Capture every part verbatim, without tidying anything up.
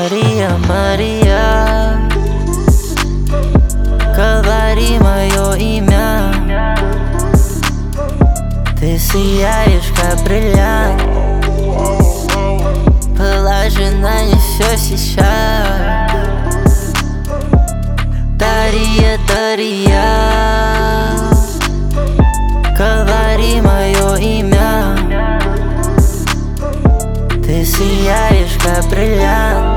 Мария, Мария, говори мое имя. Ты сияешь, как бриллиант. Положи на не все сейчас. Дарья, Дарья, говори мое имя. Ты сияешь, как бриллиант.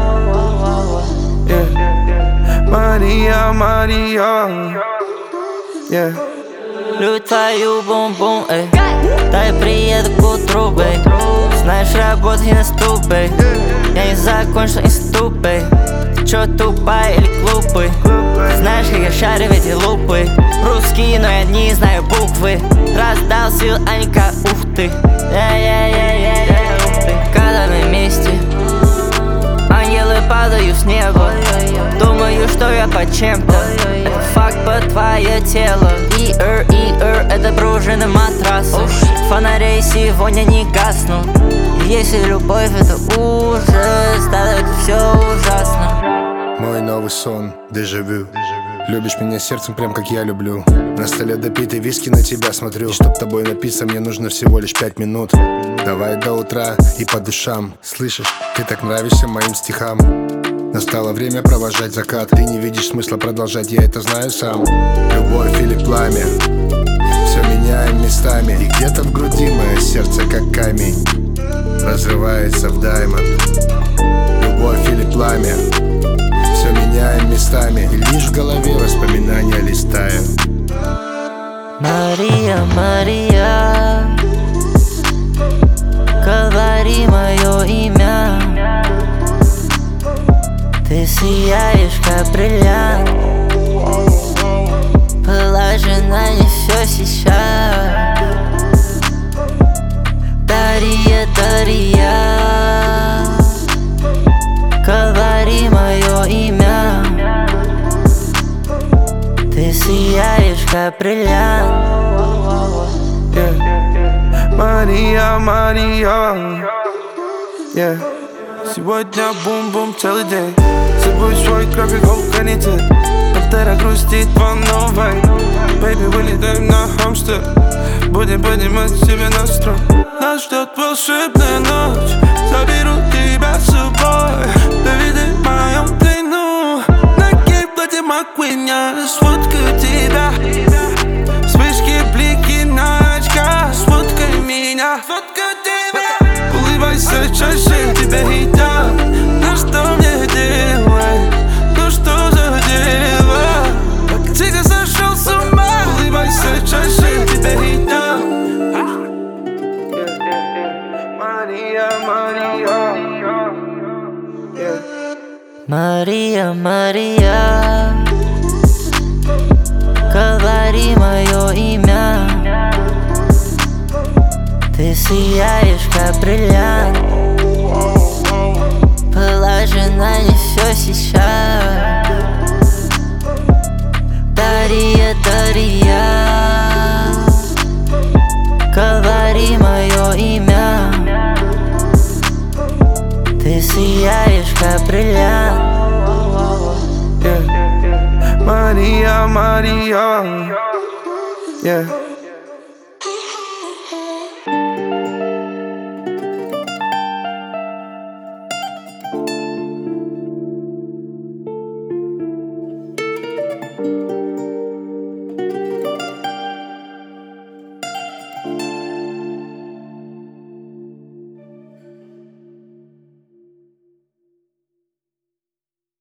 Yeah. Мария, Мария, yeah. Люблю твою бум-бум, эй. Дай приеду к утру, бэй. Знаешь, работа не наступ, бэй. Я не закончил институт, бэй. Ты чё, тупая или глупый? Ты знаешь, как я шарю в эти лупы. Русский, но я не знаю буквы. Раздал сил, а не как ух ты. Я-я-я-я-я, ух ты. Когда мы вместе, ангелы падают с неба. Думаю, что я под чем-то. Это факт по твое тело. И-эр, и-эр, это пружины матраса. Фонарей сегодня не гаснут. Если любовь это ужас, тогда это все ужасно. Мой новый сон, дежавю. Любишь меня сердцем, прям как я люблю. На столе допитый виски, на тебя смотрю. И чтоб тобой напиться, мне нужно всего лишь пять минут. Давай до утра и по душам. Слышишь, ты так нравишься моим стихам. Настало время провожать закат. Ты не видишь смысла продолжать, я это знаю сам. Любовь или пламя, все меняем местами. И где-то в груди мое сердце как камень разрывается в даймонд. Любовь или пламя, все меняем местами. И лишь в голове воспоминания листаю. Мария, Мария, говори мое имя. Ты сияешь, как бриллиант. Положи на не все сейчас. Дарья, Дарья, говори мое имя. Ты сияешь, как бриллиант. Yeah. Мария, Мария, yeah. Сегодня бум-бум целый день. Забудь свой график, канитель. Завтра грустит по новой. Бэйби, вылетаем на хамстер. Будем поднимать себе настрой. Нас ждет волшебная ночь. Заберу тебя с собой. Доведи в моем плену. На гей-платье Маккуин, я сфоткаю тебя. Вспышки, блики на очках. Сфоткай меня. Улыбайся чаще, тебя едят. Ну что мне делать? Ну что за дело? Тихо сошел с ума. Улыбайся чаще, тебя едят. Мария, Мария, yeah. Мария, Мария, говори мое имя. Ты сияешь, как бриллиант. Положи на не все сейчас. Дарья, Дарья, говори мое имя. Ты сияешь, как бриллиант. Yeah. Мария, Мария, yeah.